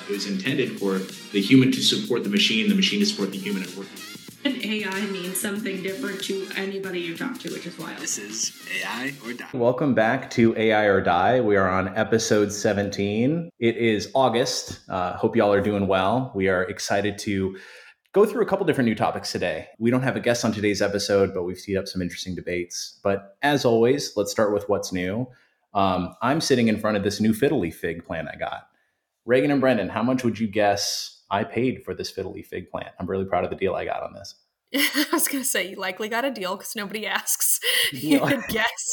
It was intended for the human to support the machine to support the human and working. And AI means something different to anybody you talk to, which is wild. This is AI or Die. Welcome back to AI or Die. We are on episode 17. It is August. Hope y'all are doing well. We are excited to go through a couple different new topics today. We don't have a guest on today's episode, but we've teed up some interesting debates. But as always, let's start with what's new. I'm sitting in front of this new Fiddle Leaf Fig plant I got. Reagan and Brendan, how much would you guess I paid for this Fiddle Leaf Fig plant? I'm really proud of the deal I got on this. I was going to say, you likely got a deal because nobody asks. You could guess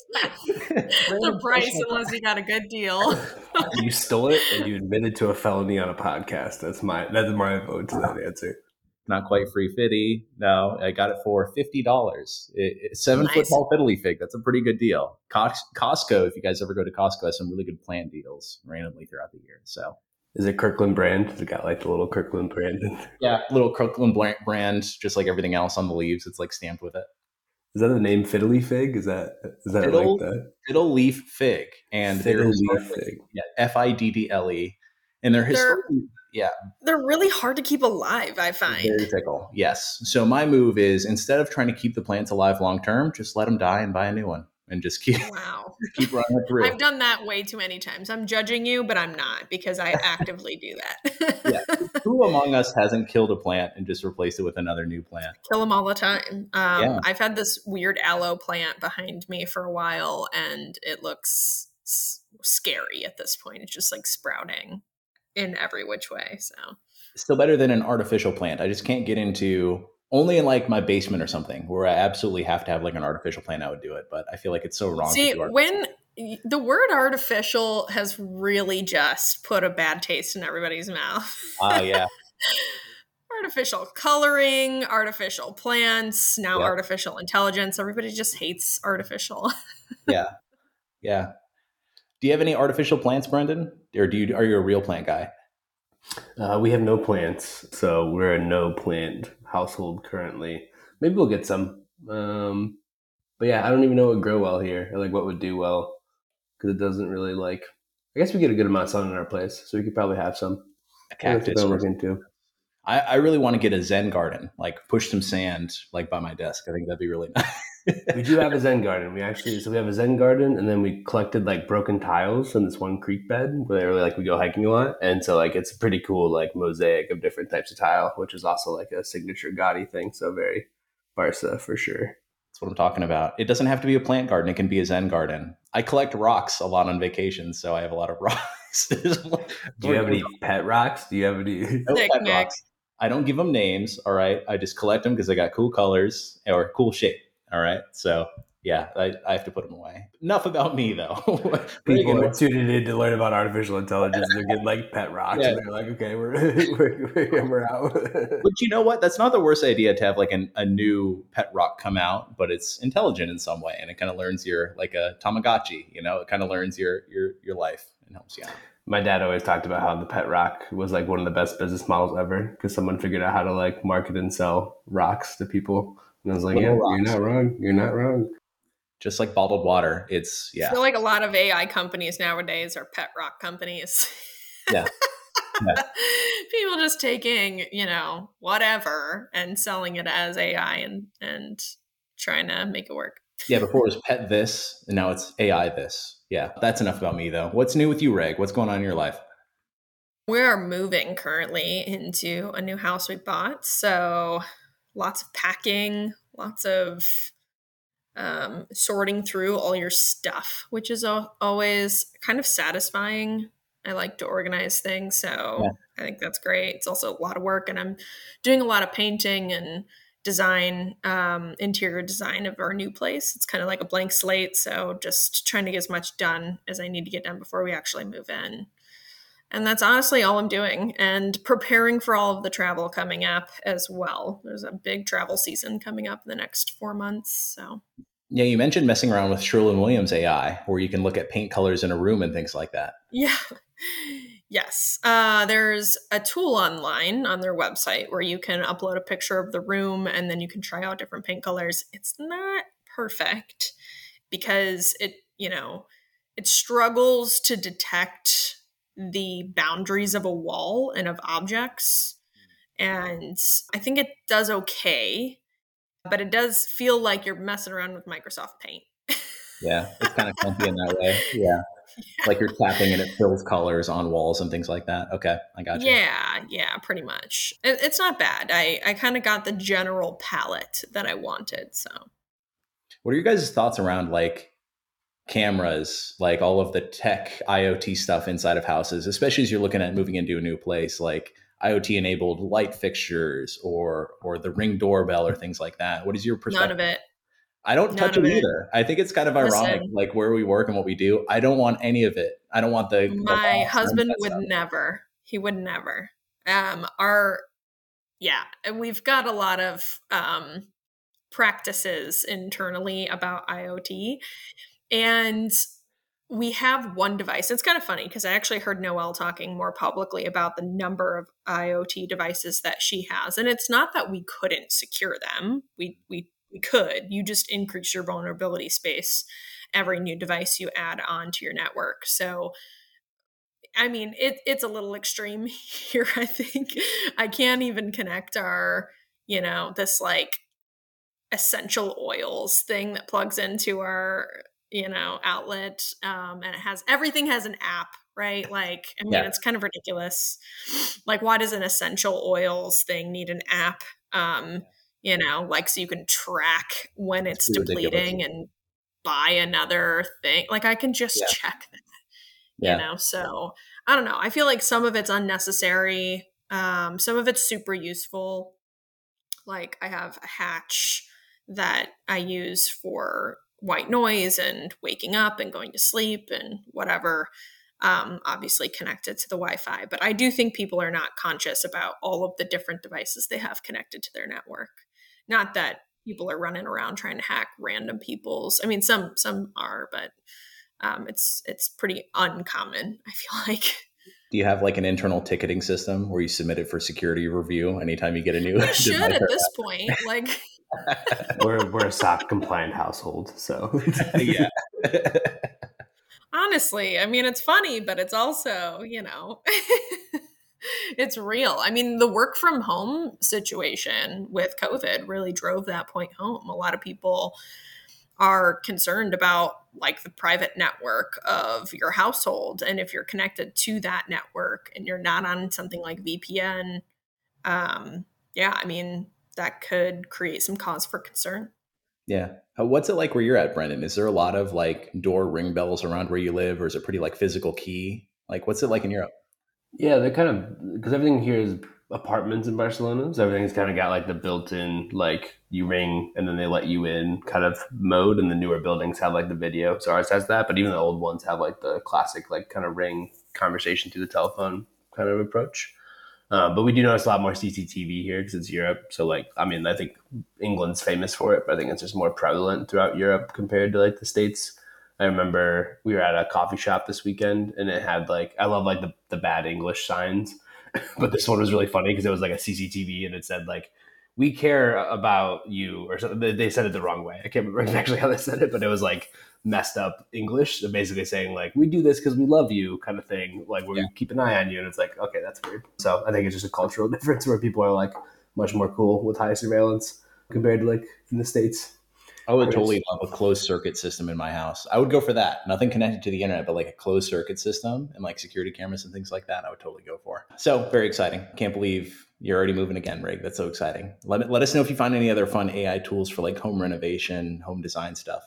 the price unless you got a good deal. You stole it and you admitted to a felony on a podcast. That's my vote to that answer. Not quite free fitty. No, I got it for $50. It's 7 foot Nice. tall Fiddle Leaf Fig. That's a pretty good deal. Costco, if you guys ever go to Costco, has some really good plant deals randomly throughout the year. So. Is it Kirkland brand? Has it got like the little Kirkland brand? Yeah, little Kirkland brand, just like everything else on the leaves. It's like stamped with it. Is that the name Fiddle Leaf Fig? Is that Fiddle, like that? Fiddle Leaf Fig. And Fiddle they're Leaf Fig. Yeah, FIDDLE. And they're historically, They're really hard to keep alive, I find. very fickle. Yes. So my move is, instead of trying to keep the plants alive long term, just let them die and buy a new one and just keep Wow. running it through. I've done that way too many times. I'm judging you, but I'm not because I actively do that. Yeah. Who among us hasn't killed a plant and just replaced it with another new plant? Kill them all the time. Yeah. I've had this weird aloe plant behind me for a while, and it looks scary at this point. It's just like sprouting in every which way. So Still better than an artificial plant. I just can't get into, only in like my basement or something where I absolutely have to have like an artificial plant, I would do it. But I feel like it's so wrong. see, to do when the word artificial has really just put a bad taste in everybody's mouth. Yeah. Artificial coloring, artificial plants, now Yep. artificial intelligence. Everybody just hates artificial. Yeah. Yeah. Do you have any artificial plants, Brendan? Or are you a real plant guy? We have no plants, so we're a no plant household currently. Maybe we'll get some. But yeah, I don't even know what would grow well here, or like what would do well, because it doesn't really like. I guess we get a good amount of sun in our place, so we could probably have some. A cactus. That's what I'm looking into. I really want to get a Zen garden, like push some sand like by my desk. I think that'd be really nice. We do have a Zen garden. We have a Zen garden, and then we collected like broken tiles in this one creek bed where we go hiking a lot, and so like it's a pretty cool like mosaic of different types of tile, which is also like a signature Gotti thing. So very Barca for sure. That's what I'm talking about. It doesn't have to be a plant garden. It can be a Zen garden. I collect rocks a lot on vacation, so I have a lot of rocks. Do you have any pet rocks? Do you have any? No Nick, pet Nick. rocks. I don't give them names. All right. I just collect them because they got cool colors or cool shape. All right. So yeah, I have to put them away. Enough about me though. People are tuning in to learn about artificial intelligence. They're getting like pet rocks, Yeah. and they're like, okay, we're out. But you know what? That's not the worst idea to have like a new pet rock come out, but it's intelligent in some way, and it kind of learns your, like a Tamagotchi. You know, it kind of learns your life and helps you out. My dad always talked about how the pet rock was like one of the best business models ever because someone figured out how to like market and sell rocks to people. And I was like, Little yeah, rocks. you're not wrong. You're not wrong. Just like bottled water, it's I feel like a lot of AI companies nowadays are pet rock companies. Yeah. Yeah. People just taking, whatever and selling it as AI and trying to make it work. Yeah, before it was pet this, and now it's AI this. Yeah, that's enough about me, though. What's new with you, Reg? What's going on in your life? We're moving currently into a new house we bought. So lots of packing, lots of sorting through all your stuff, which is always kind of satisfying. I like to organize things. So Yeah. I think that's great. It's also a lot of work. And I'm doing a lot of painting and design, interior design of our new place. It's kind of like a blank slate. So just trying to get as much done as I need to get done before we actually move in. And that's honestly all I'm doing, and preparing for all of the travel coming up as well. There's a big travel season coming up in the next 4 months. So Yeah, you mentioned messing around with Sherwin-Williams AI, where you can look at paint colors in a room and things like that. yeah. Yes. There's a tool online on their website where you can upload a picture of the room and then you can try out different paint colors. It's not perfect because it struggles to detect the boundaries of a wall and of objects. And I think it does okay, but it does feel like you're messing around with Microsoft Paint. Yeah, it's kind of clunky in that way. Yeah. Like you're tapping and it fills colors on walls and things like that. Okay, I got you. Yeah, pretty much. It's not bad. I kind of got the general palette that I wanted. So, what are your guys' thoughts around like cameras, like all of the tech IoT stuff inside of houses, especially as you're looking at moving into a new place, like IoT enabled light fixtures or the Ring doorbell or things like that? What is your perspective? None of it. I don't touch it either. I think it's kind of ironic, like where we work and what we do. I don't want any of it. I don't want my husband would never. He would never. We've got a lot of practices internally about IoT, and we have one device. It's kind of funny because I actually heard Noelle talking more publicly about the number of IoT devices that she has, and it's not that we couldn't secure them. We could. You just increase your vulnerability space every new device you add on to your network. So, I mean, it's a little extreme here, I think. I can't even connect our, this like essential oils thing that plugs into our, outlet. And everything has an app, right? Like, I mean, It's kind of ridiculous. Like, why does an essential oils thing need an app? So you can track when it's depleting and buy another thing. Like I can just check that, So I don't know. I feel like some of it's unnecessary. Some of it's super useful. Like I have a hatch that I use for white noise and waking up and going to sleep and whatever. Obviously connected to the Wi-Fi, but I do think people are not conscious about all of the different devices they have connected to their network. Not that people are running around trying to hack random people's. I mean, some are, but it's pretty uncommon, I feel like. Do you have like an internal ticketing system where you submit it for security review anytime you get a new? You should at this point. Like, we're a SOC compliant household, so yeah. Honestly, I mean, it's funny, but it's also, it's real. I mean, the work from home situation with COVID really drove that point home. A lot of people are concerned about like the private network of your household. And if you're connected to that network and you're not on something like VPN, I mean, that could create some cause for concern. Yeah. What's it like where you're at, Brendan? Is there a lot of like door ring bells around where you live, or is it pretty like physical key? Like, what's it like in Europe? Yeah, they're kind of, because everything here is apartments in Barcelona. So everything's kind of got like the built-in, like you ring and then they let you in kind of mode. And the newer buildings have like the video. So ours has that. But even the old ones have like the classic, like kind of ring conversation through the telephone kind of approach. But we do notice a lot more CCTV here because it's Europe. So like, I mean, I think England's famous for it, but I think it's just more prevalent throughout Europe compared to like the States. I remember we were at a coffee shop this weekend and it had like, I love like the bad English signs, but this one was really funny because it was like a CCTV and it said like, we care about you or something. They said it the wrong way. I can't remember exactly how they said it, but it was like messed up English. So basically saying like, we do this because we love you kind of thing. Like we keep an eye on you. And it's like, okay, that's weird. So I think it's just a cultural difference where people are like much more cool with high surveillance compared to like in the States. I would totally love a closed circuit system in my house. I would go for that. Nothing connected to the internet, but like a closed circuit system and like security cameras and things like that, I would totally go for. So very exciting. Can't believe you're already moving again, Rig. That's so exciting. Let us know if you find any other fun AI tools for like home renovation, home design stuff.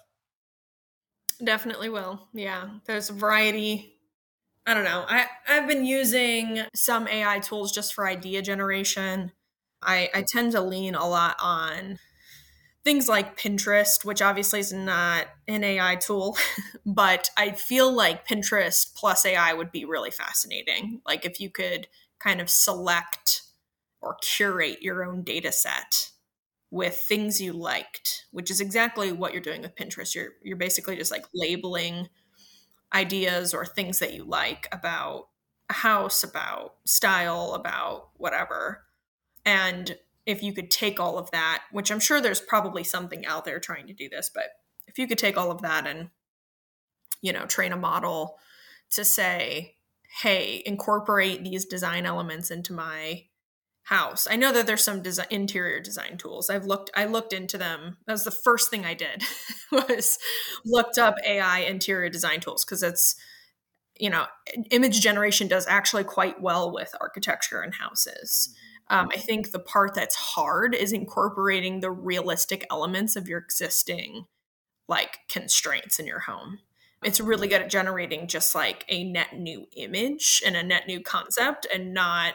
Definitely will. Yeah, there's a variety. I don't know. I've been using some AI tools just for idea generation. I tend to lean a lot on things like Pinterest, which obviously is not an AI tool, but I feel like Pinterest plus AI would be really fascinating. Like if you could kind of select or curate your own data set with things you liked, which is exactly what you're doing with Pinterest. You're basically just like labeling ideas or things that you like about a house, about style, about whatever. And if you could take all of that, which I'm sure there's probably something out there trying to do this, but if you could take all of that and, train a model to say, hey, incorporate these design elements into my house. I know that there's some interior design tools. I looked into them. That was the first thing I did was looked up AI interior design tools, because it's, image generation does actually quite well with architecture and houses. I think the part that's hard is incorporating the realistic elements of your existing like constraints in your home. It's really good at generating just like a net new image and a net new concept, and not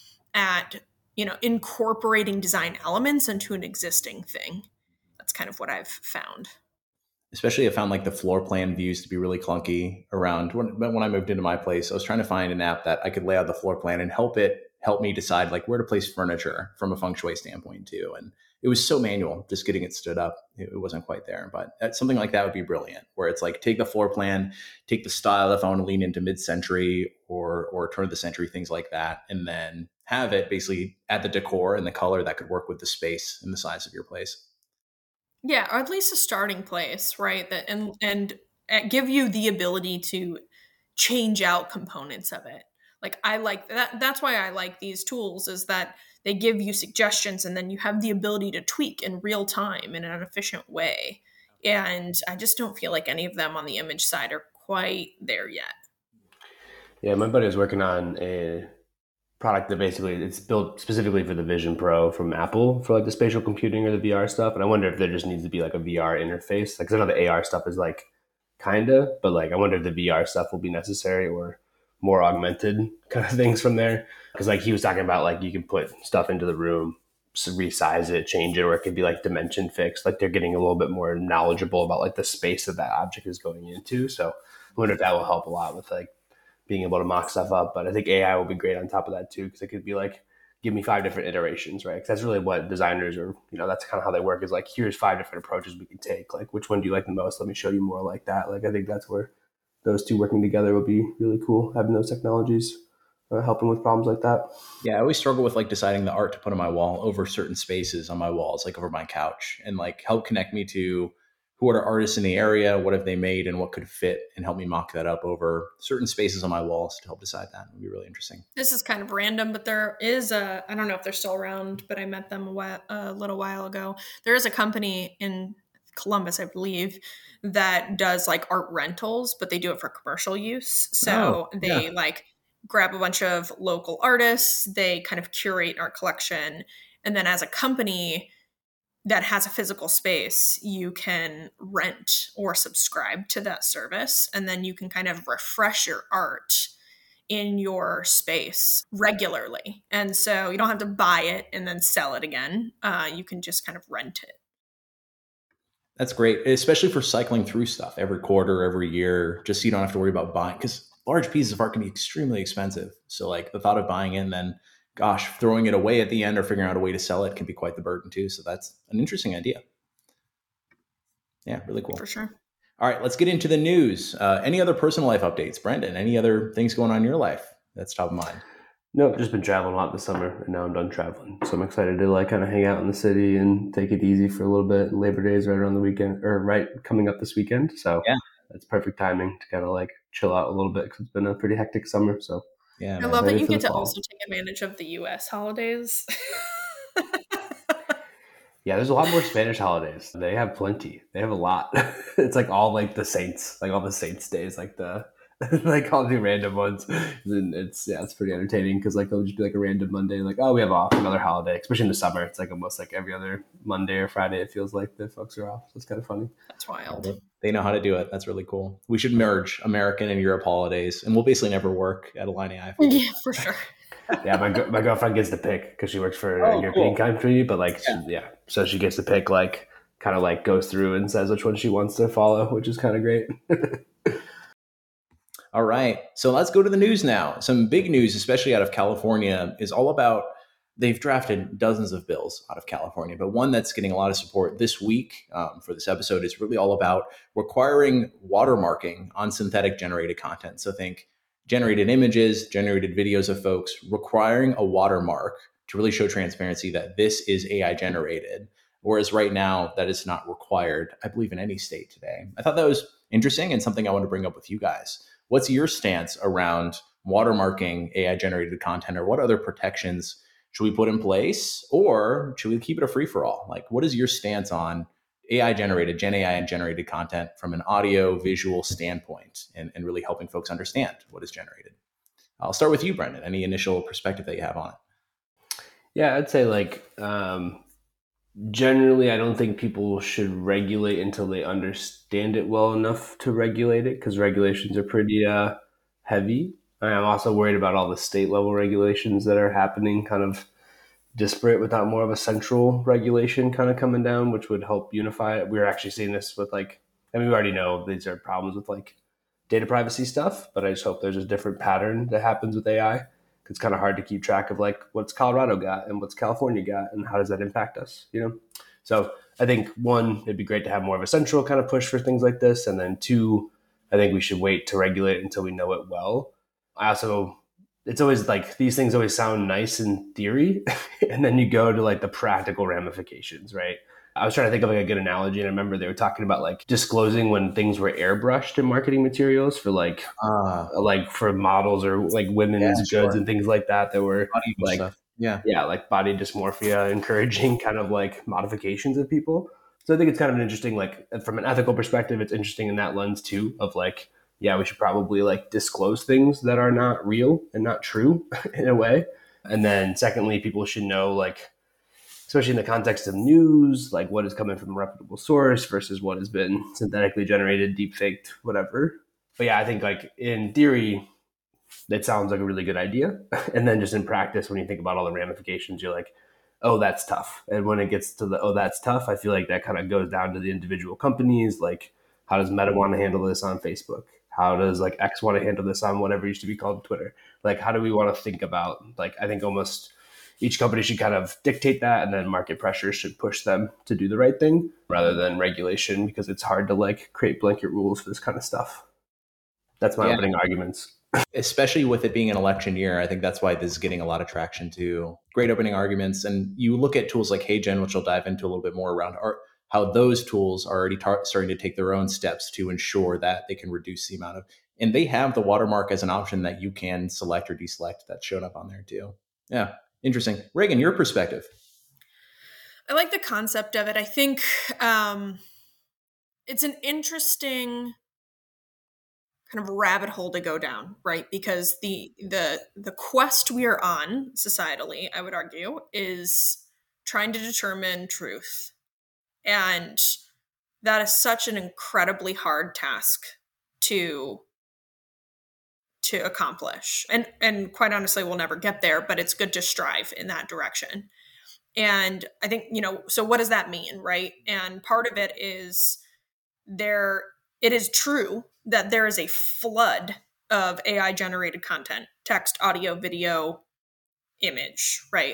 at, incorporating design elements into an existing thing. That's kind of what I've found. Especially I found like the floor plan views to be really clunky around when I moved into my place. I was trying to find an app that I could lay out the floor plan and help me decide like where to place furniture from a feng shui standpoint too. And it was so manual, just getting it stood up. It wasn't quite there, but something like that would be brilliant, where it's like, take the floor plan, take the style if I want to lean into mid-century or turn of the century, things like that. And then have it basically add the decor and the color that could work with the space and the size of your place. Yeah, or at least a starting place, right? That and give you the ability to change out components of it. Like I like that. That's why I like these tools, is that they give you suggestions and then you have the ability to tweak in real time in an efficient way. And I just don't feel like any of them on the image side are quite there yet. Yeah, my buddy was working on a product that basically it's built specifically for the Vision Pro from Apple for like the spatial computing or the VR stuff. And I wonder if there just needs to be like a VR interface. Like, 'cause I know the AR stuff is like kinda, but like I wonder if the VR stuff will be necessary or more augmented kind of things from there. Because like he was talking about like you can put stuff into the room, resize it, change it, or it could be like dimension fixed. Like they're getting a little bit more knowledgeable about like the space that object is going into. So I wonder if that will help a lot with like being able to mock stuff up. But I think AI will be great on top of that too, because it could be like, give me 5 different iterations, right? Because that's really what designers are, that's kind of how they work, is like, here's 5 different approaches we can take. Like, which one do you like the most? Let me show you more like that. Like, I think that's where those two working together will be really cool, having those technologies helping with problems like that. Yeah, I always struggle with like deciding the art to put on my wall over certain spaces on my walls, like over my couch, and like help connect me to who are artists in the area, what have they made, and what could fit, and help me mock that up over certain spaces on my walls to help decide that. It would be really interesting. This is kind of random, but there is I don't know if they're still around, but I met them a little while ago. There is a company in Columbus, I believe, that does like art rentals, but they do it for commercial use. So they like grab a bunch of local artists, they kind of curate art collection, and then as a company that has a physical space, you can rent or subscribe to that service. And then you can kind of refresh your art in your space regularly. And so you don't have to buy it and then sell it again. You can just kind of rent it. That's great, especially for cycling through stuff every quarter, every year, just so you don't have to worry about buying, because large pieces of art can be extremely expensive. So like the thought of buying it and then throwing it away at the end or figuring out a way to sell it can be quite the burden too. So that's an interesting idea. Yeah, really cool. For sure. All right, let's get into the news. Any other personal life updates, Brendan? Any other things going on in your life that's top of mind? No, just been traveling a lot this summer, and now I'm done traveling. So I'm excited to like kind of hang out in the city and take it easy for a little bit. Labor Day is right around the weekend, or right coming up this weekend. So that's perfect timing to kind of like chill out a little bit, because it's been a pretty hectic summer. So yeah, I love that you get to also take advantage of the U.S. holidays. Yeah, there's a lot more Spanish holidays. They have plenty. They have a lot. It's like all like the saints, like all the saints days, like the like all the random ones. And it's pretty entertaining, because like they'll just be like a random Monday, like, oh, we have off, another holiday. Especially in the summer, it's like almost like every other Monday or Friday. It feels like the folks are off. So it's kind of funny. That's wild. They know how to do it. That's really cool. We should merge American and Europe holidays, and we'll basically never work at Align.ai. Yeah, for sure. Yeah, my girlfriend gets to pick, because she works for a European country, but like, so she gets to pick, like, kind of like goes through and says which one she wants to follow, which is kind of great. All right, so let's go to the news now. Some big news, especially out of California, is all about, they've drafted dozens of bills out of California, but one that's getting a lot of support this week for this episode is really all about requiring watermarking on synthetic generated content. So think generated images, generated videos of folks, requiring a watermark to really show transparency that this is AI generated. Whereas right now, that is not required, I believe, in any state today. I thought that was interesting and something I want to bring up with you guys. What's your stance around watermarking AI generated content, or what other protections should we put in place, or should we keep it a free for all? Like, what is your stance on AI generated, Gen AI and generated content from an audio visual standpoint, and really helping folks understand what is generated? I'll start with you, Brendan. Any initial perspective that you have on it? Yeah, I'd say generally, I don't think people should regulate until they understand it well enough to regulate it, because regulations are pretty heavy. I'm also worried about all the state level regulations that are happening, kind of disparate without more of a central regulation kind of coming down, which would help unify it. We're actually seeing this with we already know these are problems with data privacy stuff, but I just hope there's a different pattern that happens with AI. It's kind of hard to keep track of what's Colorado got and what's California got and how does that impact us, So I think one, it'd be great to have more of a central kind of push for things like this. And then two, I think we should wait to regulate until we know it well. It's always these things always sound nice in theory. And then you go to the practical ramifications, right? I was trying to think of a good analogy, and I remember they were talking about disclosing when things were airbrushed in marketing materials for for models or women's goods and things like that were stuff. Yeah, body dysmorphia, encouraging kind of modifications of people. So I think it's kind of an interesting, from an ethical perspective, it's interesting in that lens too of we should probably disclose things that are not real and not true in a way. And then secondly, people should know especially in the context of news, what is coming from a reputable source versus what has been synthetically generated, deepfaked, whatever. But yeah, I think in theory, that sounds like a really good idea. And then just in practice, when you think about all the ramifications, you're oh, that's tough. And when it gets to that's tough, I feel that kind of goes down to the individual companies. How does Meta want to handle this on Facebook? How does X want to handle this on whatever used to be called Twitter? How do we want to think about, I think almost each company should kind of dictate that, and then market pressure should push them to do the right thing rather than regulation, because it's hard to create blanket rules for this kind of stuff. That's my opening arguments. Especially with it being an election year, I think that's why this is getting a lot of traction too. Great opening arguments. And you look at tools like HeyGen, which I'll dive into a little bit more around how those tools are already starting to take their own steps to ensure that they can reduce the amount of, and they have the watermark as an option that you can select or deselect. That's shown up on there too. Yeah. Interesting. Reagan, your perspective. I like the concept of it. I think it's an interesting kind of rabbit hole to go down, right? Because the quest we are on societally, I would argue, is trying to determine truth. And that is such an incredibly hard task to accomplish. And quite honestly, we'll never get there, but it's good to strive in that direction. And I think, so what does that mean, right? And part of it is it is true that there is a flood of AI generated content, text, audio, video, image, right?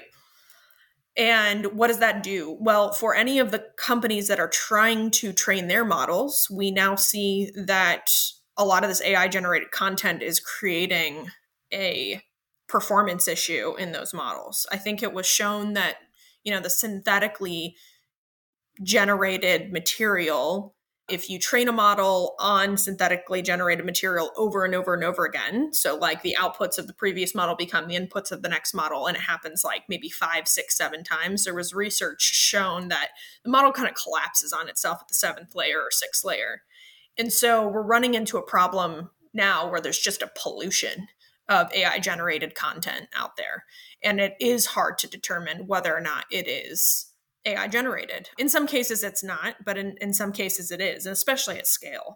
And what does that do? Well, for any of the companies that are trying to train their models, we now see that a lot of this AI generated content is creating a performance issue in those models. I think it was shown that, the synthetically generated material, if you train a model on synthetically generated material over and over and over again, so the outputs of the previous model become the inputs of the next model, and it happens maybe 5, 6, 7 times, there was research shown that the model kind of collapses on itself at the 7th layer or 6th layer. And so we're running into a problem now where there's just a pollution of AI generated content out there. And it is hard to determine whether or not it is AI generated. In some cases it's not, but in some cases it is, and especially at scale.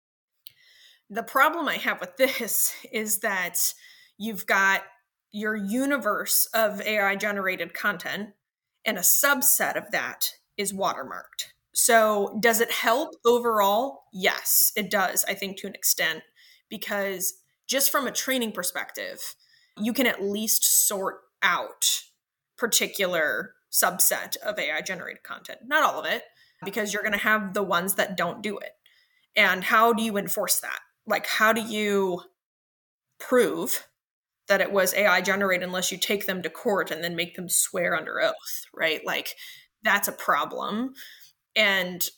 The problem I have with this is that you've got your universe of AI generated content, and a subset of that is watermarked. So does it help overall? Yes, it does, I think, to an extent, because just from a training perspective, you can at least sort out particular subset of AI generated content. Not all of it, because you're going to have the ones that don't do it. And how do you enforce that? How do you prove that it was AI generated unless you take them to court and then make them swear under oath, right? That's a problem. And,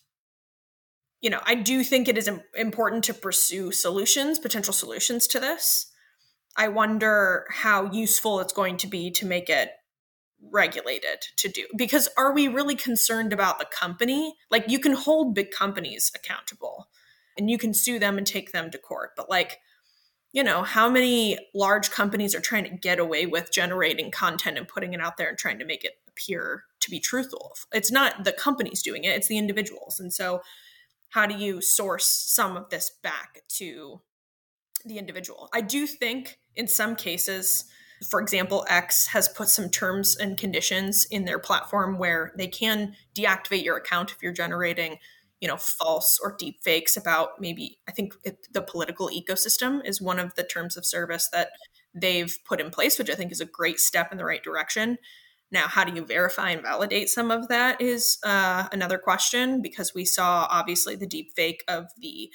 I do think it is important to pursue potential solutions to this. I wonder how useful it's going to be to make it regulated to do. Because are we really concerned about the company? Like, you can hold big companies accountable and you can sue them and take them to court. But like, how many large companies are trying to get away with generating content and putting it out there and trying to make it appear to be truthful? It's not the companies doing it, it's the individuals. And so how do you source some of this back to the individual? I do think in some cases, for example, X has put some terms and conditions in their platform where they can deactivate your account if you're generating, false or deep fakes about the political ecosystem is one of the terms of service that they've put in place, which I think is a great step in the right direction. Now, how do you verify and validate some of that is another question, because we saw obviously the deep fake of the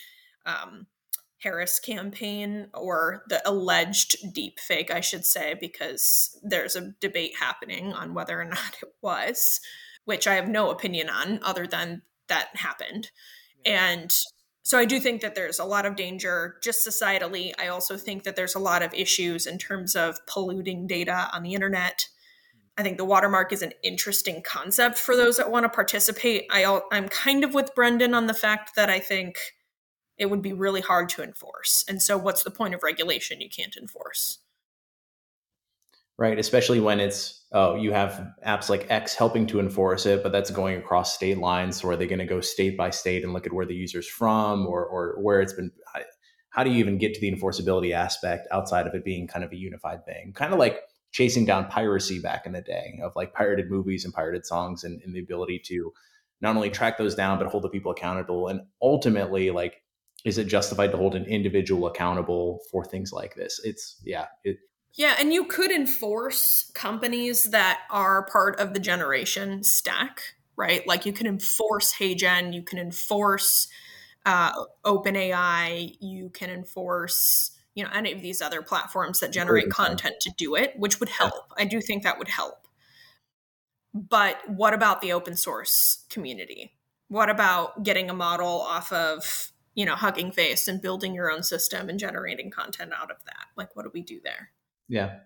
Harris campaign, or the alleged deep fake, I should say, because there's a debate happening on whether or not it was, which I have no opinion on other than that happened. And so I do think that there's a lot of danger just societally. I also think that there's a lot of issues in terms of polluting data on the internet. I think the watermark is an interesting concept for those that want to participate. I'm kind of with Brendan on the fact that I think it would be really hard to enforce. And so what's the point of regulation you can't enforce? Right. Especially when you have apps like X helping to enforce it, but that's going across state lines. So are they going to go state by state and look at where the user's from, or where it's been? How do you even get to the enforceability aspect outside of it being kind of a unified thing? Kind of like chasing down piracy back in the day of like pirated movies and pirated songs, and the ability to not only track those down, but hold the people accountable. And ultimately, like, is it justified to hold an individual accountable for things like this? Yeah, and you could enforce companies that are part of the generation stack, right? Like, you can enforce HeyGen, you can enforce OpenAI, you can enforce, any of these other platforms that generate content to do it, which would help. I do think that would help. But what about the open source community? What about getting a model off of Hugging Face and building your own system and generating content out of that? Like, what do we do there? Yeah.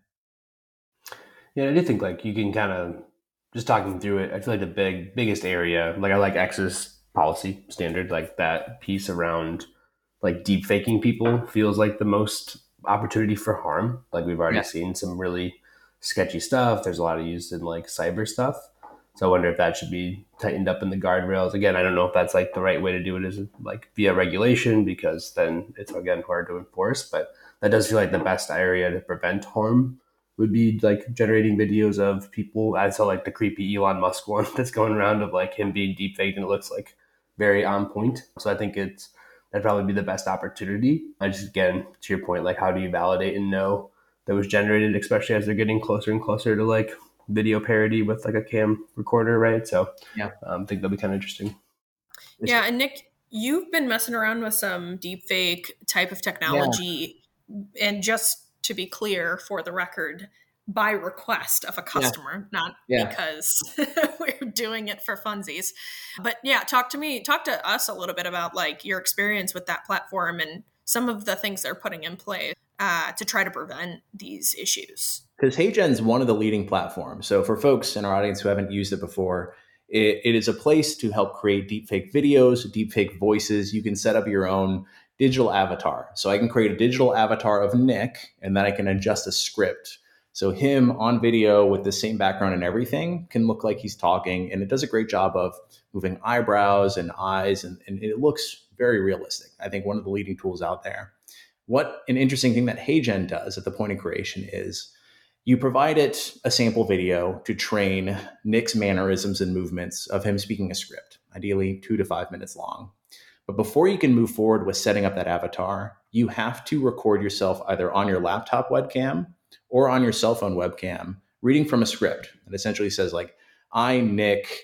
Yeah, I do think like you can kind of, just talking through it, I feel like the biggest area, like I like X's policy standard, like that piece around like deep faking people feels like the most opportunity for harm. Like we've already seen some really sketchy stuff. There's a lot of use in like cyber stuff. So I wonder if that should be tightened up in the guardrails. Again, I don't know if that's like the right way to do it, is like via regulation, because then it's again hard to enforce. But that does feel like the best area to prevent harm would be like generating videos of people. I saw like the creepy Elon Musk one that's going around of like him being deepfaked, and it looks like very on point. So I think that'd probably be the best opportunity. I just, again, to your point, like how do you validate and know that was generated, especially as they're getting closer and closer to like video parody with like a cam recorder, right? So I think that'll be kind of interesting. Yeah, and Nick, you've been messing around with some deepfake type of technology, and just to be clear, for the record, by request of a customer, not because we're doing it for funsies. But talk to us a little bit about like your experience with that platform and some of the things they're putting in place to try to prevent these issues. Because HeyGen is one of the leading platforms. So for folks in our audience who haven't used it before, it is a place to help create deepfake videos, deepfake voices. You can set up your own digital avatar. So I can create a digital avatar of Nick, and then I can adjust a script. So him on video with the same background and everything can look like he's talking, and it does a great job of moving eyebrows and eyes, and it looks very realistic. I think one of the leading tools out there. What an interesting thing that HeyGen does at the point of creation is you provide it a sample video to train Nick's mannerisms and movements of him speaking a script, ideally 2 to 5 minutes long. But before you can move forward with setting up that avatar, you have to record yourself either on your laptop webcam or on your cell phone webcam, reading from a script that essentially says like, I, Nick,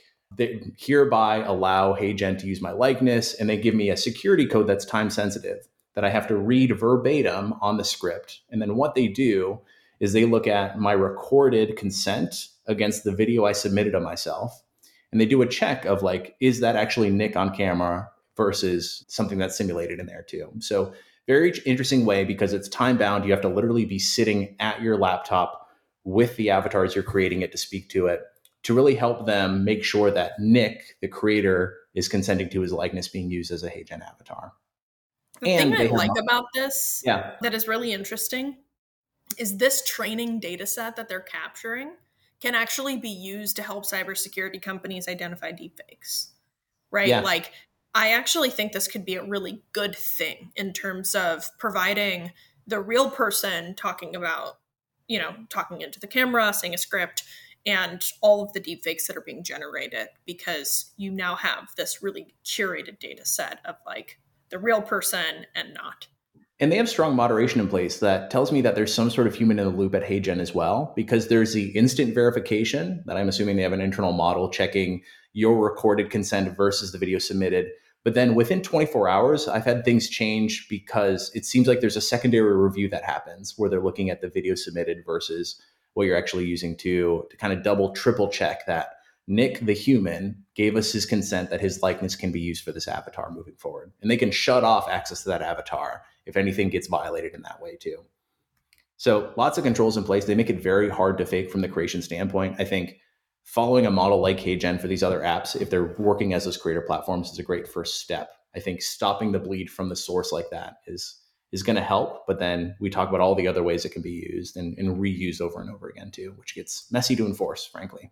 hereby allow HeyGen to use my likeness, and they give me a security code that's time sensitive that I have to read verbatim on the script. And then what they do is they look at my recorded consent against the video I submitted of myself, and they do a check of like, is that actually Nick on camera versus something that's simulated in there too. So Very interesting way because it's time bound. You have to literally be sitting at your laptop with the avatars you're creating it to speak to it to really help them make sure that Nick, the creator, is consenting to his likeness being used as a HeyGen avatar. The thing I like about this Yeah. that is really interesting is this training data set that they're capturing can actually be used to help cybersecurity companies identify deepfakes, right? Yeah. Like, I actually think this could be a really good thing in terms of providing the real person talking about, you know, talking into the camera, saying a script, and all of the deepfakes that are being generated, because you now have this really curated data set of like the real person and not. And they have strong moderation in place that tells me that there's some sort of human in the loop at HeyGen as well, because there's the instant verification that I'm assuming they have an internal model checking your recorded consent versus the video submitted. But then within 24 hours, I've had things change because it seems like there's a secondary review that happens where they're looking at the video submitted versus what you're actually using to kind of double, triple check that Nick, the human, gave us his consent that his likeness can be used for this avatar moving forward. And they can shut off access to that avatar if anything gets violated in that way too. So lots of controls in place. They make it very hard to fake from the creation standpoint. I think following a model like HeyGen for these other apps, if they're working as those creator platforms, is a great first step. I think stopping the bleed from the source like that is going to help. But then we talk about all the other ways it can be used and reused over and over again too, which gets messy to enforce, frankly.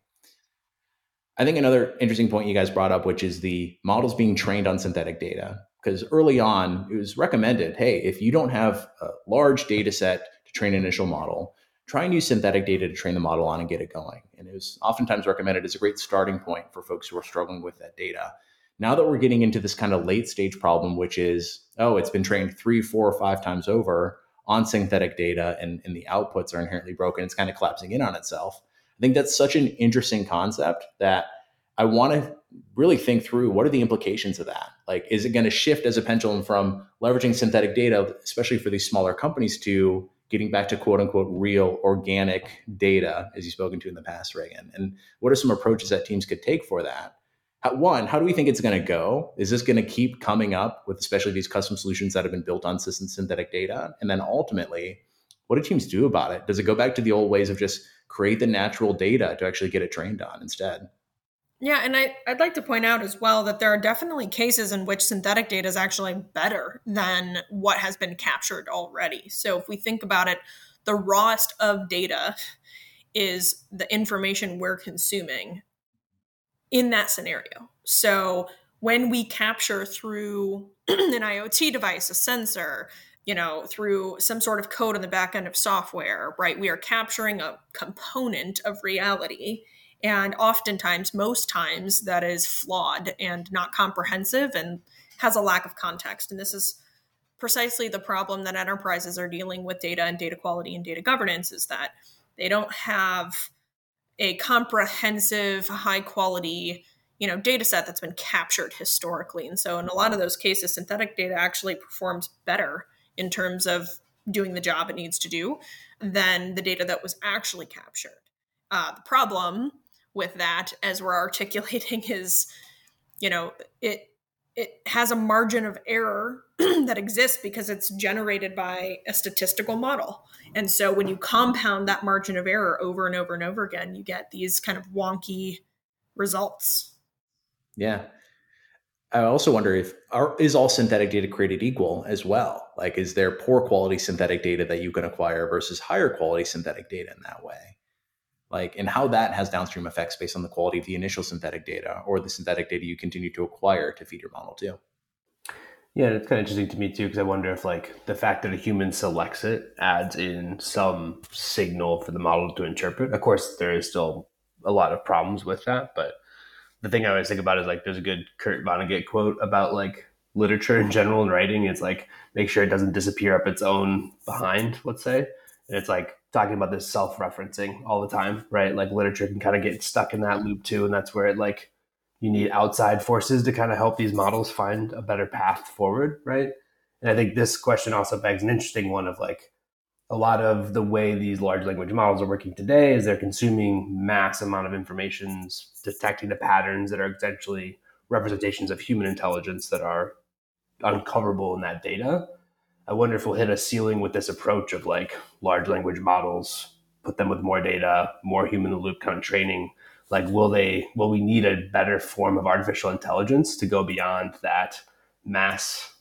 I think another interesting point you guys brought up, which is the models being trained on synthetic data. Because early on, it was recommended, hey, if you don't have a large data set to train an initial model, try and use synthetic data to train the model on and get it going. And it was oftentimes recommended as a great starting point for folks who are struggling with that data. Now that we're getting into this kind of late stage problem, which is, oh, it's been trained 3, 4, or 5 times over on synthetic data and the outputs are inherently broken, it's kind of collapsing in on itself. I think that's such an interesting concept that I want to really think through what are the implications of that? Like, is it going to shift as a pendulum from leveraging synthetic data, especially for these smaller companies, to getting back to quote unquote real organic data, as you've spoken to in the past, Reagan? And what are some approaches that teams could take for that? One, how do we think it's going to go? Is this going to keep coming up with especially these custom solutions that have been built on synthetic data? And then ultimately, what do teams do about it? Does it go back to the old ways of just create the natural data to actually get it trained on instead? Yeah, and I'd like to point out as well that there are definitely cases in which synthetic data is actually better than what has been captured already. So if we think about it, the rawest of data is the information we're consuming in that scenario. So when we capture through an IoT device, a sensor, you know, through some sort of code on the back end of software, right, we are capturing a component of reality. And oftentimes, most times, that is flawed and not comprehensive and has a lack of context. And this is precisely the problem that enterprises are dealing with data and data quality and data governance, is that they don't have a comprehensive, high quality, you know, data set that's been captured historically. And so in a lot of those cases, synthetic data actually performs better in terms of doing the job it needs to do than the data that was actually captured. The problem with that, as we're articulating, is, you know, it has a margin of error that exists because it's generated by a statistical model. And so when you compound that margin of error over and over and over again, you get these kind of wonky results. Yeah. I also wonder is all synthetic data created equal as well? Like, is there poor quality synthetic data that you can acquire versus higher quality synthetic data in that way? Like, and how that has downstream effects based on the quality of the initial synthetic data or the synthetic data you continue to acquire to feed your model too. Yeah, and it's kind of interesting to me too, because I wonder if like the fact that a human selects it adds in some signal for the model to interpret. Of course, there is still a lot of problems with that, but the thing I always think about is like there's a good Kurt Vonnegut quote about like literature in general and writing. It's like make sure it doesn't disappear up its own behind, let's say. And it's like talking about this self-referencing all the time, right? Like literature can kind of get stuck in that loop too, and that's where it like you need outside forces to kind of help these models find a better path forward, right? And I think this question also begs an interesting one of like a lot of the way these large language models are working today is they're consuming mass amount of information, detecting the patterns that are essentially representations of human intelligence that are uncoverable in that data. I wonder if we'll hit a ceiling with this approach of like large language models, put them with more data, more human in the loop kind of training. Like, will we need a better form of artificial intelligence to go beyond that mass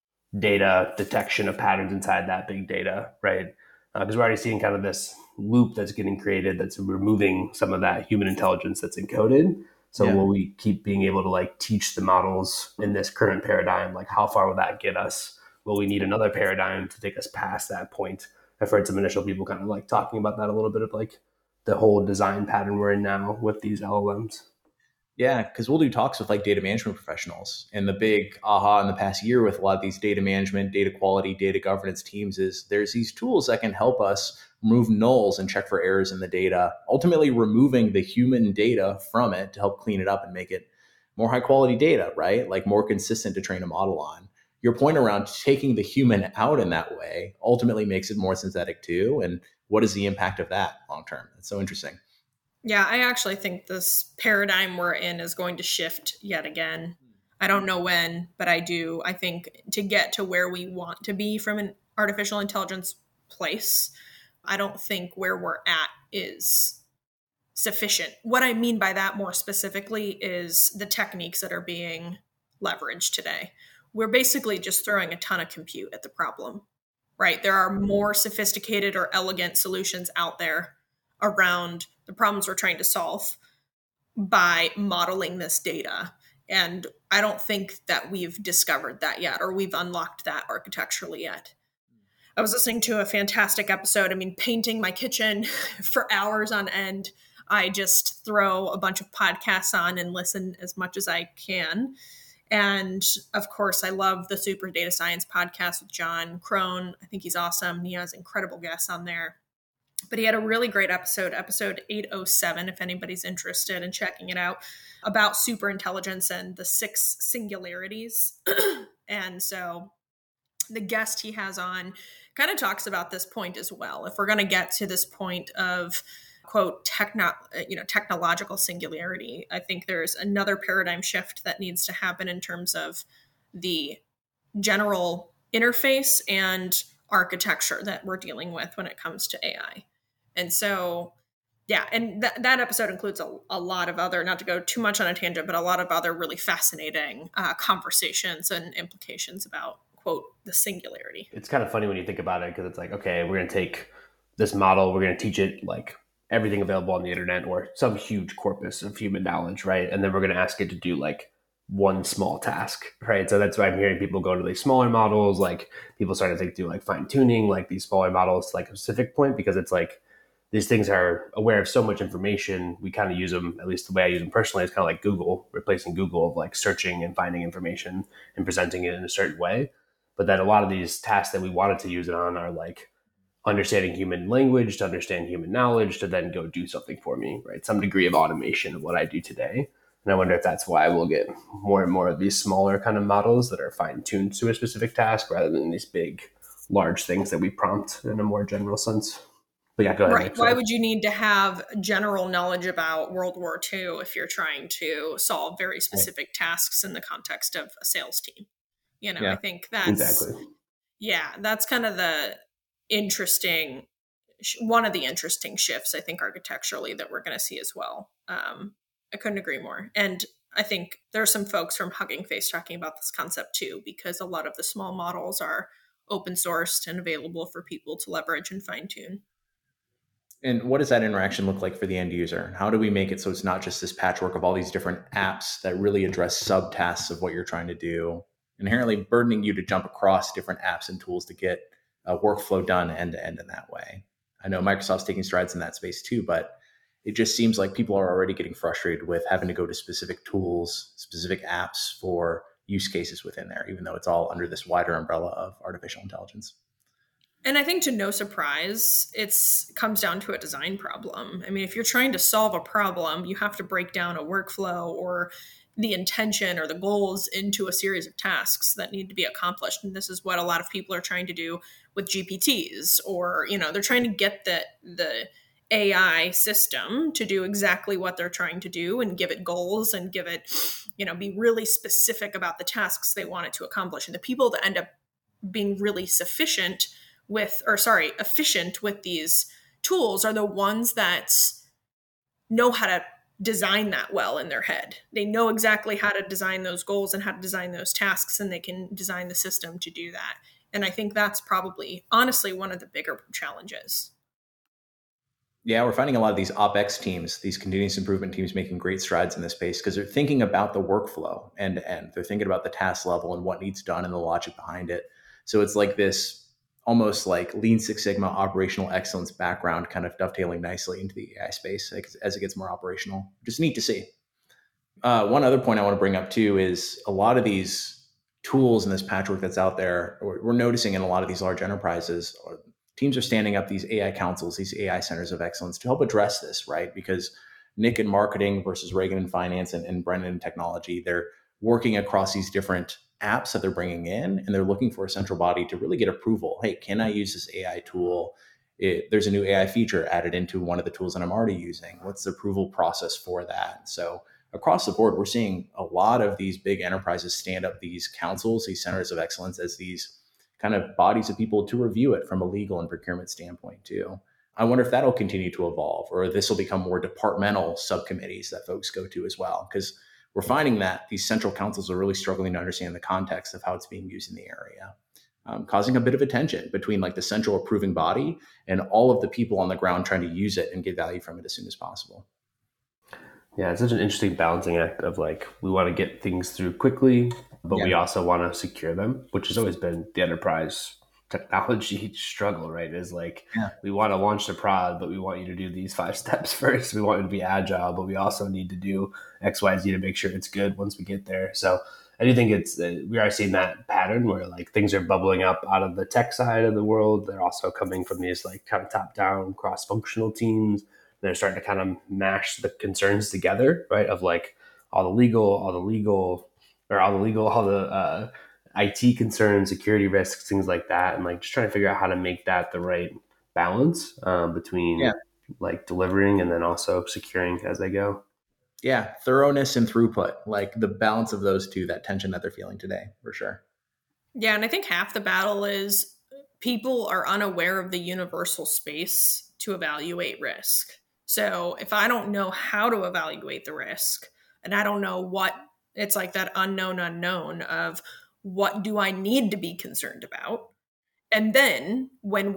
data detection of patterns inside that big data, right? Because we're already seeing kind of this loop that's getting created that's removing some of that human intelligence that's encoded. So will we keep being able to like teach the models in this current paradigm? Like, how far will that get us? Will we need another paradigm to take us past that point? I've heard some initial people kind of like talking about that a little bit of like the whole design pattern we're in now with these LLMs. Yeah, because we'll do talks with like data management professionals. And the big aha in the past year with a lot of these data management, data quality, data governance teams is there's these tools that can help us remove nulls and check for errors in the data, ultimately removing the human data from it to help clean it up and make it more high quality data, right? Like more consistent to train a model on. Your point around taking the human out in that way ultimately makes it more synthetic too. And what is the impact of that long term? It's so interesting. Yeah, I actually think this paradigm we're in is going to shift yet again. I don't know when, but I do. I think to get to where we want to be from an artificial intelligence place, I don't think where we're at is sufficient. What I mean by that more specifically is the techniques that are being leveraged today. We're basically just throwing a ton of compute at the problem, right? There are more sophisticated or elegant solutions out there around the problems we're trying to solve by modeling this data. And I don't think that we've discovered that yet, or we've unlocked that architecturally yet. I was listening to a fantastic episode. I mean, painting my kitchen for hours on end. I just throw a bunch of podcasts on and listen as much as I can. And of course, I love the Super Data Science podcast with John Crone. I think he's awesome. He has incredible guests on there. But he had a really great episode 807, if anybody's interested in checking it out, about superintelligence and the 6 singularities. And so the guest he has on kind of talks about this point as well. If we're going to get to this point of, quote, technological singularity, I think there's another paradigm shift that needs to happen in terms of the general interface and architecture that we're dealing with when it comes to AI. And so, yeah, and that episode includes a lot of other, not to go too much on a tangent, but a lot of other really fascinating conversations and implications about, quote, the singularity. It's kind of funny when you think about it, because it's like, okay, we're going to take this model, we're going to teach it like everything available on the internet or some huge corpus of human knowledge, right? And then we're going to ask it to do like one small task, right? So that's why I'm hearing people go to these smaller models, like people starting to do like fine tuning, like these smaller models, like a specific point, because it's like these things are aware of so much information. We kind of use them, at least the way I use them personally, is kind of like Google, replacing Google of like searching and finding information and presenting it in a certain way. But then a lot of these tasks that we wanted to use it on are like understanding human language, to understand human knowledge, to then go do something for me, right? Some degree of automation of what I do today. And I wonder if that's why we'll get more and more of these smaller kind of models that are fine-tuned to a specific task rather than these big, large things that we prompt in a more general sense. But yeah, go ahead. Right. Why would you need to have general knowledge about World War II if you're trying to solve very specific tasks in the context of a sales team? You know, I think that's exactly. Yeah, that's kind of one of the interesting shifts, I think, architecturally that we're going to see as well. I couldn't agree more. And I think there are some folks from Hugging Face talking about this concept too, because a lot of the small models are open sourced and available for people to leverage and fine tune. And what does that interaction look like for the end user? How do we make it so it's not just this patchwork of all these different apps that really address subtasks of what you're trying to do, inherently burdening you to jump across different apps and tools to get a workflow done end to end in that way? I know Microsoft's taking strides in that space too, but it just seems like people are already getting frustrated with having to go to specific tools, specific apps for use cases within there, even though it's all under this wider umbrella of artificial intelligence. And I think, to no surprise, it comes down to a design problem. I mean, if you're trying to solve a problem, you have to break down a workflow or the intention or the goals into a series of tasks that need to be accomplished. And this is what a lot of people are trying to do with GPTs, or, you know, they're trying to get the AI system to do exactly what they're trying to do and give it goals and give it, you know, be really specific about the tasks they want it to accomplish. And the people that end up being really efficient with these tools are the ones that know how to design that well in their head. They know exactly how to design those goals and how to design those tasks, and they can design the system to do that. And I think that's probably, honestly, one of the bigger challenges. Yeah, we're finding a lot of these OpEx teams, these continuous improvement teams, making great strides in this space because they're thinking about the workflow and they're thinking about the task level and what needs done and the logic behind it. So it's like this almost like Lean Six Sigma operational excellence background kind of dovetailing nicely into the AI space as it gets more operational. Just neat to see. One other point I want to bring up too is a lot of these tools and this patchwork that's out there, we're noticing in a lot of these large enterprises, teams are standing up these AI councils, these AI centers of excellence to help address this, right? Because Nick in marketing versus Reagan in finance and Brendan in technology, they're working across these different apps that they're bringing in, and they're looking for a central body to really get approval. Hey, can I use this AI tool? There's a new AI feature added into one of the tools that I'm already using. What's the approval process for that? So across the board, we're seeing a lot of these big enterprises stand up these councils, these centers of excellence as these kind of bodies of people to review it from a legal and procurement standpoint too. I wonder if that'll continue to evolve, or this will become more departmental subcommittees that folks go to as well. Because we're finding that these central councils are really struggling to understand the context of how it's being used in the area, causing a bit of a tension between like the central approving body and all of the people on the ground trying to use it and get value from it as soon as possible. Yeah, it's such an interesting balancing act of like, we want to get things through quickly, but we also want to secure them, which has always been the enterprise technology struggle, right? Is like, we want to launch the prod, but we want you to do these 5 steps first. We want you to be agile, but we also need to do X, Y, Z to make sure it's good once we get there. So I do think we are seeing that pattern where like things are bubbling up out of the tech side of the world. They're also coming from these like kind of top down cross-functional teams. They're starting to kind of mash the concerns together, right? Of like all the IT concerns, security risks, things like that. And like just trying to figure out how to make that the right balance between like delivering and then also securing as they go. Yeah, thoroughness and throughput, like the balance of those two, that tension that they're feeling today, for sure. Yeah, and I think half the battle is people are unaware of the universal space to evaluate risk. So if I don't know how to evaluate the risk, and I don't know what, it's like that unknown of what do I need to be concerned about? And then when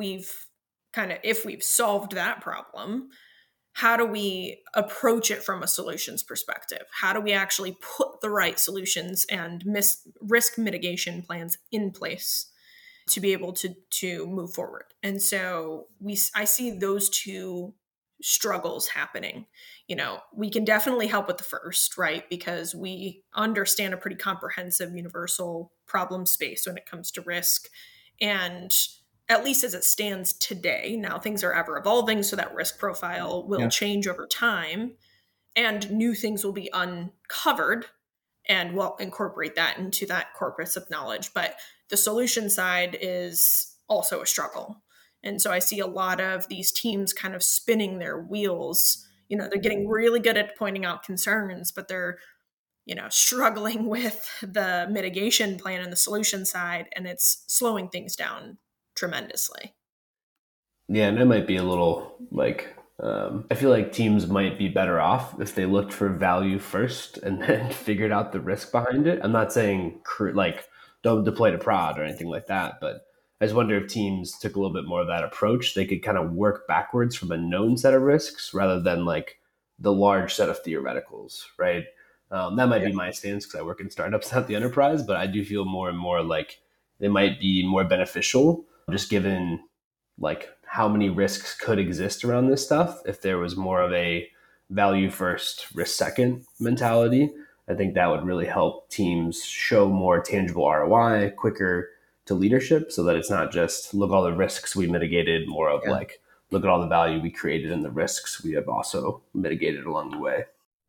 if we've solved that problem, how do we approach it from a solutions perspective? How do we actually put the right solutions and risk mitigation plans in place to be able to move forward? And so I see those two struggles happening. We can definitely help with the first, right? Because we understand a pretty comprehensive universal problem space when it comes to risk. And at least as it stands today, now things are ever evolving, so that risk profile will change over time and new things will be uncovered, and we'll incorporate that into that corpus of knowledge. But the solution side is also a struggle. And so I see a lot of these teams kind of spinning their wheels. They're getting really good at pointing out concerns, but they're, struggling with the mitigation plan and the solution side, and it's slowing things down tremendously. Yeah, and it might be a little like, I feel like teams might be better off if they looked for value first and then figured out the risk behind it. I'm not saying like don't deploy to prod or anything like that, but I just wonder if teams took a little bit more of that approach. They could kind of work backwards from a known set of risks rather than like the large set of theoreticals, right? That might be my stance because I work in startups, not the enterprise, but I do feel more and more like they might be more beneficial just given like how many risks could exist around this stuff. If there was more of a value first, risk second mentality, I think that would really help teams show more tangible ROI quicker to leadership, so that it's not just look all the risks we mitigated, more of like look at all the value we created and the risks we have also mitigated along the way.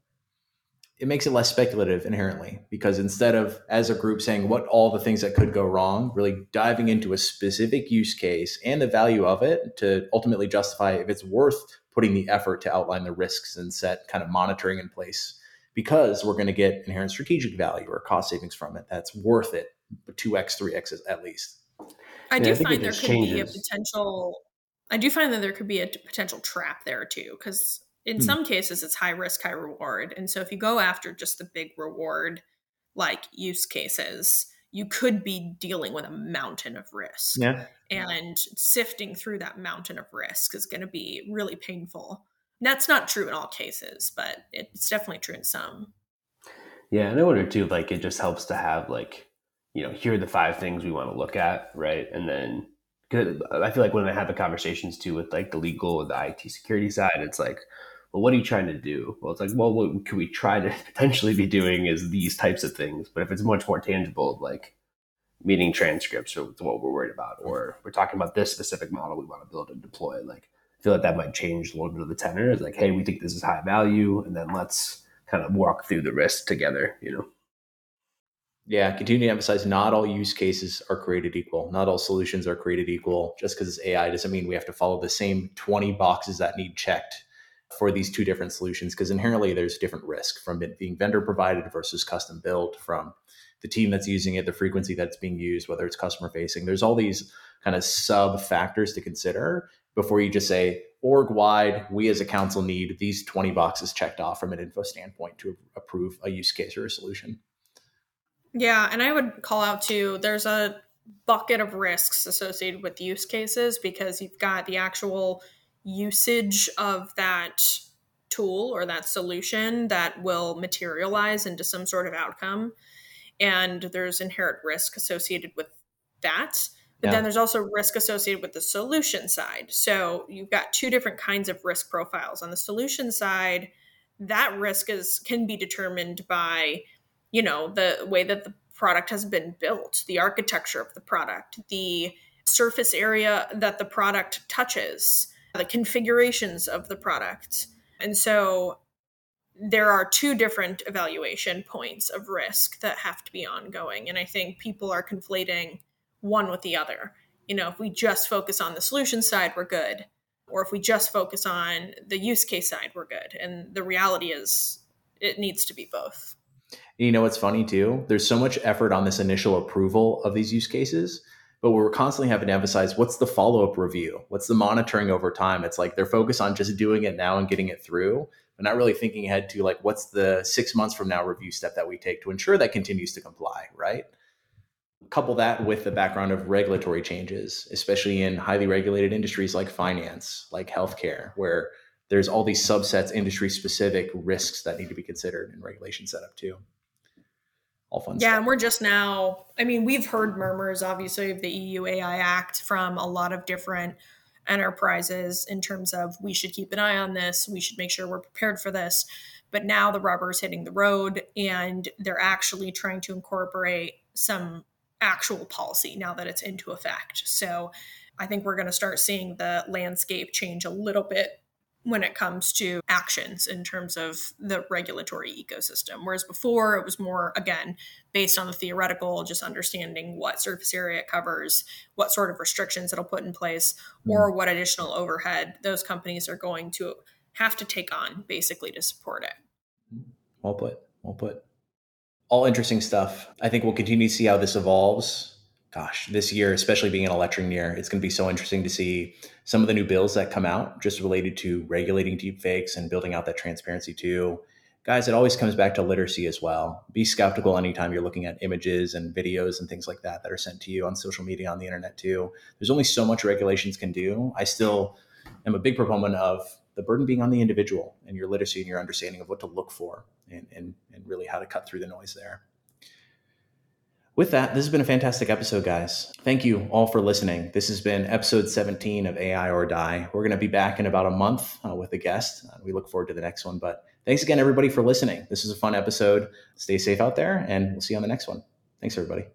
It makes it less speculative inherently, because instead of as a group saying what all the things that could go wrong, really diving into a specific use case and the value of it to ultimately justify if it's worth putting the effort to outline the risks and set kind of monitoring in place, because we're going to get inherent strategic value or cost savings from it. That's worth it, 2x, 3x at least. I Yeah, do I think it find there just could be a changes. potential. I do find that there could be a potential trap there too, because in Hmm. some cases it's high risk, high reward, and so if you go after just the big reward, like use cases, you could be dealing with a mountain of risk, Yeah. and sifting through that mountain of risk is going to be really painful. And that's not true in all cases, but it's definitely true in some. Yeah, and I wonder too, like it just helps to have like, here are the 5 things we want to look at, right? And then 'cause I feel like when I have the conversations too with like the legal or the IT security side, it's like, well, what are you trying to do? Well, it's like, well, what could we try to potentially be doing is these types of things. But if it's much more tangible, like meeting transcripts or what we're worried about, or we're talking about this specific model we want to build and deploy, like I feel like that might change a little bit of the tenor. It's like, hey, we think this is high value, and then let's kind of walk through the risk together. Yeah, continue to emphasize not all use cases are created equal. Not all solutions are created equal. Just because it's AI doesn't mean we have to follow the same 20 boxes that need checked for these two different solutions, because inherently there's different risk from it being vendor provided versus custom built, from the team that's using it, the frequency that's being used, whether it's customer facing. There's all these kind of sub factors to consider before you just say org wide, we as a council need these 20 boxes checked off from an info standpoint to approve a use case or a solution. Yeah, and I would call out too, there's a bucket of risks associated with use cases, because you've got the actual usage of that tool or that solution that will materialize into some sort of outcome. And there's inherent risk associated with that. But then there's also risk associated with the solution side. So you've got two different kinds of risk profiles. On the solution side, that risk can be determined by the way that the product has been built, the architecture of the product, the surface area that the product touches, the configurations of the product. And so there are two different evaluation points of risk that have to be ongoing. And I think people are conflating one with the other. If we just focus on the solution side, we're good. Or if we just focus on the use case side, we're good. And the reality is it needs to be both. You know what's funny too? There's so much effort on this initial approval of these use cases, but we're constantly having to emphasize what's the follow-up review? What's the monitoring over time? It's like they're focused on just doing it now and getting it through, but not really thinking ahead to like what's the 6 months from now review step that we take to ensure that continues to comply, right? Couple that with the background of regulatory changes, especially in highly regulated industries like finance, like healthcare, where there's all these subsets, industry specific risks that need to be considered in regulation setup too. All fun stuff. And we're just now, we've heard murmurs, obviously, of the EU AI Act from a lot of different enterprises in terms of we should keep an eye on this, we should make sure we're prepared for this. But now the rubber is hitting the road, and they're actually trying to incorporate some actual policy now that it's into effect. So I think we're going to start seeing the landscape change a little bit when it comes to actions in terms of the regulatory ecosystem. Whereas before it was more, again, based on the theoretical, just understanding what surface area it covers, what sort of restrictions it'll put in place, or what additional overhead those companies are going to have to take on basically to support it. Well put. All interesting stuff. I think we'll continue to see how this evolves. Gosh, this year, especially being an election year, it's going to be so interesting to see some of the new bills that come out just related to regulating deepfakes and building out that transparency too. Guys, it always comes back to literacy as well. Be skeptical anytime you're looking at images and videos and things like that that are sent to you on social media, on the internet too. There's only so much regulations can do. I still am a big proponent of the burden being on the individual and your literacy and your understanding of what to look for and really how to cut through the noise there. With that, this has been a fantastic episode, guys. Thank you all for listening. This has been episode 17 of AI or Die. We're going to be back in about a month with a guest. We look forward to the next one. But thanks again, everybody, for listening. This is a fun episode. Stay safe out there, and we'll see you on the next one. Thanks, everybody.